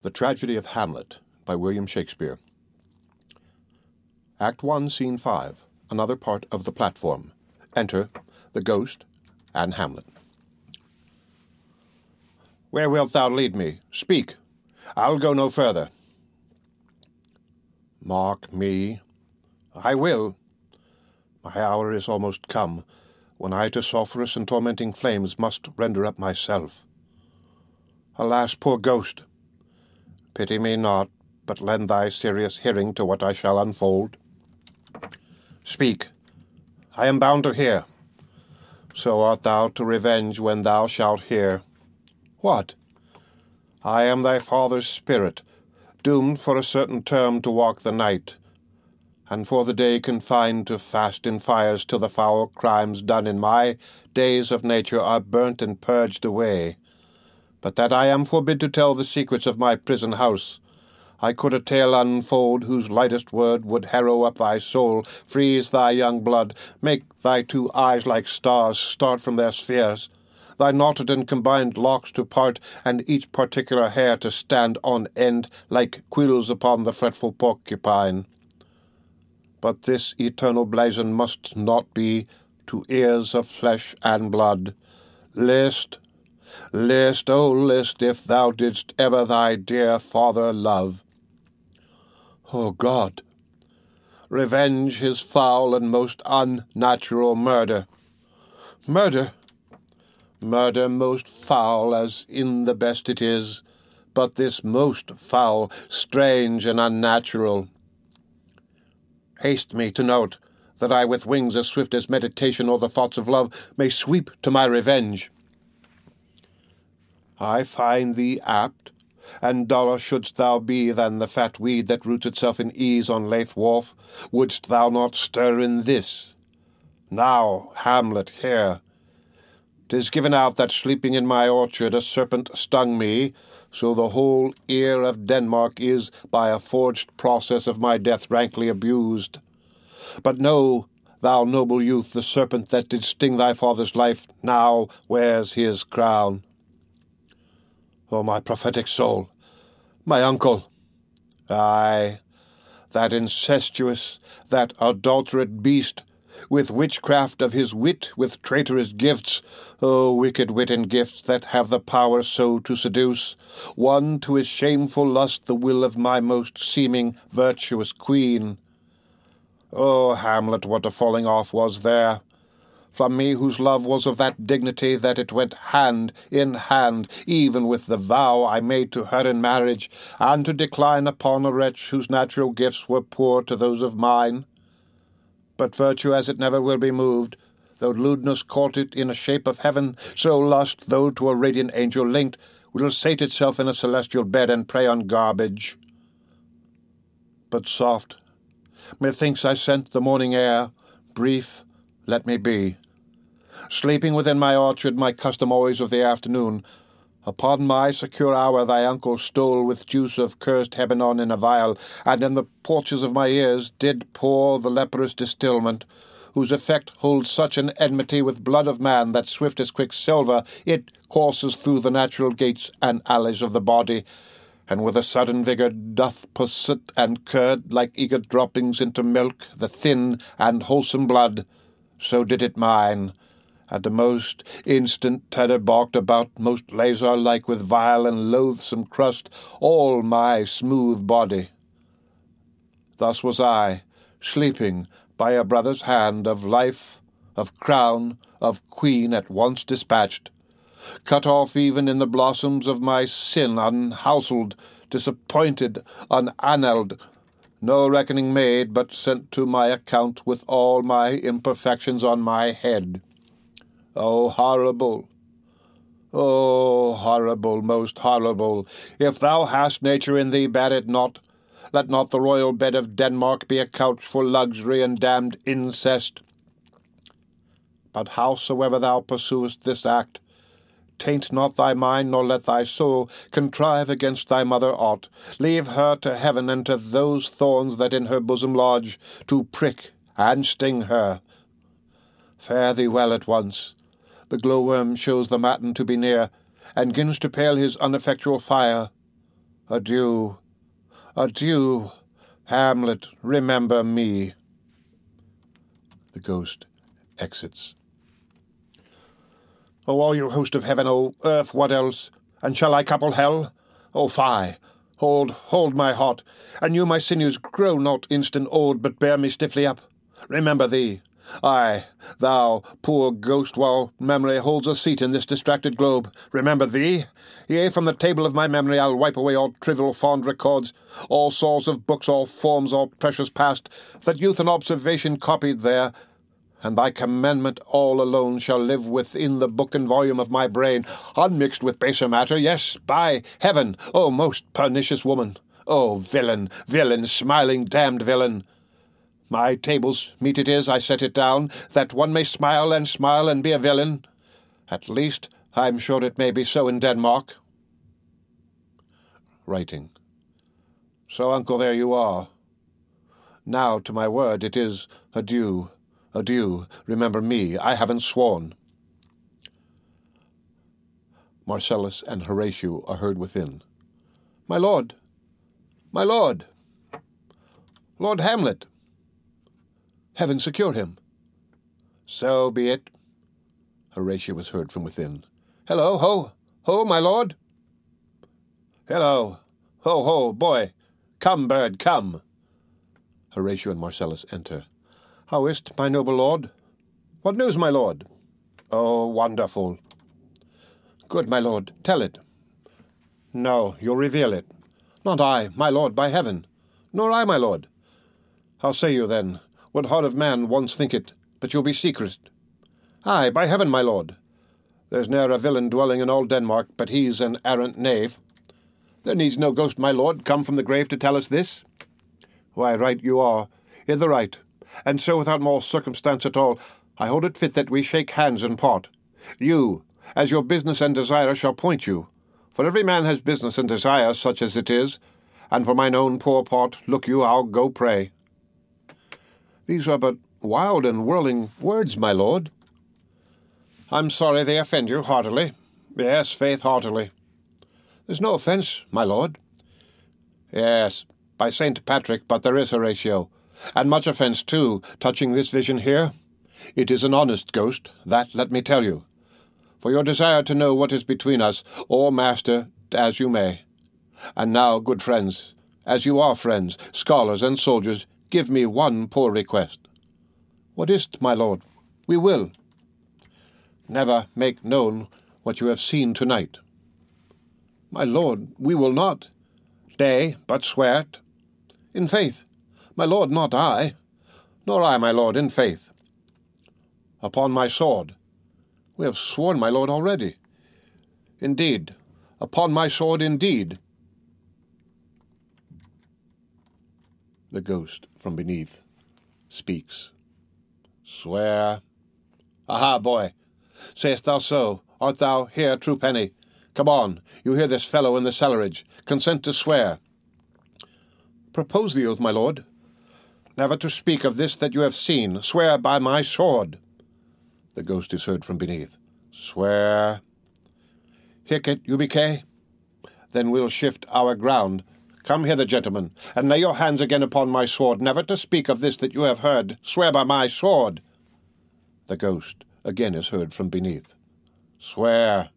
The Tragedy of Hamlet by William Shakespeare. Act 1, Scene 5, another part of the platform. Enter the Ghost and Hamlet. Where wilt thou lead me? Speak. I'll go no further. Mark me. I will. My hour is almost come, when I to sulphurous and tormenting flames must render up myself. Alas, poor ghost! Pity me not, but lend thy serious hearing to what I shall unfold. Speak. I am bound to hear. So art thou to revenge when thou shalt hear. What? I am thy father's spirit, doomed for a certain term to walk the night, and for the day confined to fast in fires till the foul crimes done in my days of nature are burnt and purged away. But that I am forbid to tell the secrets of my prison house, I could a tale unfold whose lightest word would harrow up thy soul, freeze thy young blood, make thy two eyes like stars start from their spheres, thy knotted and combined locks to part, and each particular hair to stand on end like quills upon the fretful porcupine. But this eternal blazon must not be to ears of flesh and blood. List, oh list, if thou didst ever thy dear father love. O God, revenge his foul and most unnatural murder. Murder most foul as in the best it is, but this most foul, strange, and unnatural. Haste me to note that I with wings as swift as meditation or the thoughts of love may sweep to my revenge. I find thee apt, and duller shouldst thou be than the fat weed that roots itself in ease on Leith wharf, wouldst thou not stir in this. Now, Hamlet, hear. 'Tis given out that sleeping in my orchard a serpent stung me, so the whole ear of Denmark is, by a forged process of my death, rankly abused. But know, thou noble youth, the serpent that did sting thy father's life now wears his crown. O my prophetic soul, my uncle! Aye, that incestuous, that adulterate beast, with witchcraft of his wit, with traitorous gifts, O wicked wit and gifts that have the power so to seduce, won to his shameful lust the will of my most seeming virtuous queen. O Hamlet, what a falling off was there! From me whose love was of that dignity that it went hand in hand, even with the vow I made to her in marriage, and to decline upon a wretch whose natural gifts were poor to those of mine. But virtue as it never will be moved, though lewdness caught it in a shape of heaven, so lust, though to a radiant angel linked, will sate itself in a celestial bed and prey on garbage. But soft, methinks I scent the morning air, brief, let me be. Sleeping within my orchard, my custom always of the afternoon, upon my secure hour thy uncle stole with juice of cursed Hebenon in a vial, and in the porches of my ears did pour the leprous distilment, whose effect holds such an enmity with blood of man that swift as quicksilver it courses through the natural gates and alleys of the body, and with a sudden vigour doth posset and curd like eager droppings into milk the thin and wholesome blood. So did it mine. At the most instant terror barked about, most laser-like with vile and loathsome crust, all my smooth body. Thus was I, sleeping by a brother's hand, of life, of crown, of queen at once dispatched, cut off even in the blossoms of my sin, unhouselled, disappointed, unannaled, no reckoning made, but sent to my account with all my imperfections on my head. O horrible, most horrible! If thou hast nature in thee, bear it not. Let not the royal bed of Denmark be a couch for luxury and damned incest. But howsoever thou pursuest this act, taint not thy mind, nor let thy soul contrive against thy mother aught. Leave her to heaven and to those thorns that in her bosom lodge, to prick and sting her. Fare thee well at once. The glowworm shows the matin to be near, and gins to pale his uneffectual fire. Adieu, adieu, Hamlet, remember me. The ghost exits. O all you host of heaven, O earth, what else? And shall I couple hell? O fie! Hold my heart, and you my sinews grow not instant old, but bear me stiffly up. Remember thee. Ay, thou, poor ghost, while memory holds a seat in this distracted globe, remember thee? Yea, from the table of my memory I'll wipe away all trivial fond records, all saws of books, all forms, all precious past, that youth and observation copied there, and thy commandment all alone shall live within the book and volume of my brain, unmixed with baser matter. Yes, by heaven, O most pernicious woman! O villain, smiling damned villain! My table's meet it is I set it down, that one may smile and be a villain. At least, I'm sure it may be so in Denmark. Writing. So, uncle, there you are. Now, to my word, it is adieu, adieu, remember me, I haven't sworn. Marcellus and Horatio are heard within. My lord, Lord Hamlet. Heaven secure him. So be it. Horatio was heard from within. Hello, ho, my lord. Hello, ho, boy. Come, bird, come. Horatio and Marcellus enter. How is't, my noble lord? What news, my lord? Oh, wonderful. Good, my lord, tell it. No, you'll reveal it. Not I, my lord, by heaven. Nor I, my lord. How say you, then? What heart of man once think it, but you'll be secret? Aye, by heaven, my lord. There's ne'er a villain dwelling in all Denmark, but he's an arrant knave. There needs no ghost, my lord, come from the grave to tell us this. Why, right you are, i' the right, and so without more circumstance at all, I hold it fit that we shake hands and part. You, as your business and desire shall point you, for every man has business and desire, such as it is, and for mine own poor part, look you, I'll go pray. These are but wild and whirling words, my lord. I'm sorry they offend you heartily. Yes, faith, heartily. There's no offence, my lord. Yes, by St. Patrick, but there is, Horatio, and much offence, too, touching this vision here. It is an honest ghost, that let me tell you. For your desire to know what is between us, or master, as you may. And now, good friends, as you are friends, scholars and soldiers, give me one poor request. What is't, my lord? We will. Never make known what you have seen tonight. My lord, we will not. Nay, but swear't. In faith, my lord, not I. Nor I, my lord, in faith. Upon my sword. We have sworn, my lord, already. Indeed, upon my sword, indeed. The ghost from beneath speaks. Swear. Aha, boy, sayest thou so? Art thou here, true penny? Come on, you hear this fellow in the cellarage. Consent to swear. Propose the oath, my lord. Never to speak of this that you have seen. Swear by my sword. The ghost is heard from beneath. Swear. Hic it, UBK? Then we'll shift our ground. Come hither, gentlemen, and lay your hands again upon my sword, never to speak of this that you have heard. Swear by my sword. The ghost again is heard from beneath. Swear.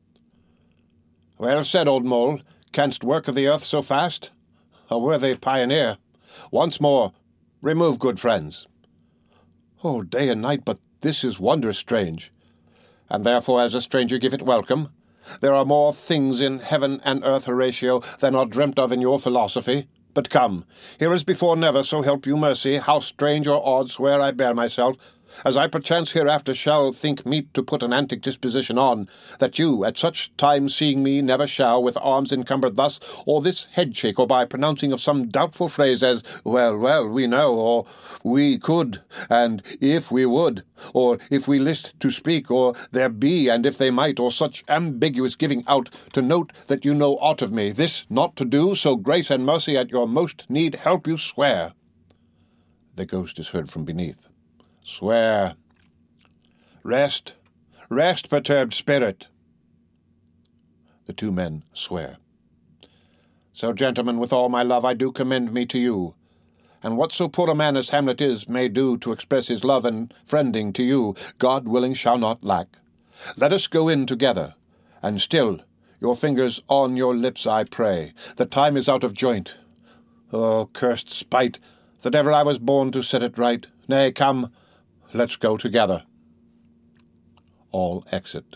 Well said, old mole. Canst work of the earth so fast? A worthy pioneer. Once more, remove, good friends. Oh, day and night, but this is wondrous strange. And therefore, as a stranger, give it welcome. There are more things in heaven and earth, Horatio, than are dreamt of in your philosophy. But come, here as before never, so help you mercy, how strange or odd swear I bear myself, as I perchance hereafter shall think meet to put an antic disposition on, that you, at such time seeing me, never shall, with arms encumbered thus, or this head shake, or by pronouncing of some doubtful phrase as, well, we know, or we could, and if we would, or if we list to speak, or there be, and if they might, or such ambiguous giving out, to note that you know aught of me, this not to do, so grace and mercy at your most need help you swear. The ghost is heard from beneath. Swear. Rest, perturbed spirit. The two men swear. So, gentlemen, with all my love I do commend me to you. And what so poor a man as Hamlet is may do to express his love and friending to you, God willing shall not lack. Let us go in together, and still your fingers on your lips, I pray. The time is out of joint. Oh, cursed spite, that ever I was born to set it right. Nay, come, let's go together. All exit.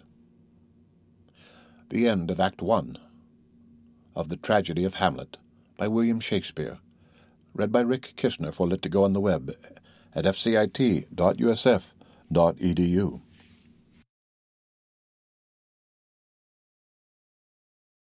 The end of Act 1 of The Tragedy of Hamlet by William Shakespeare. Read by Rick Kishner for Lit2Go on the web at fcit.usf.edu.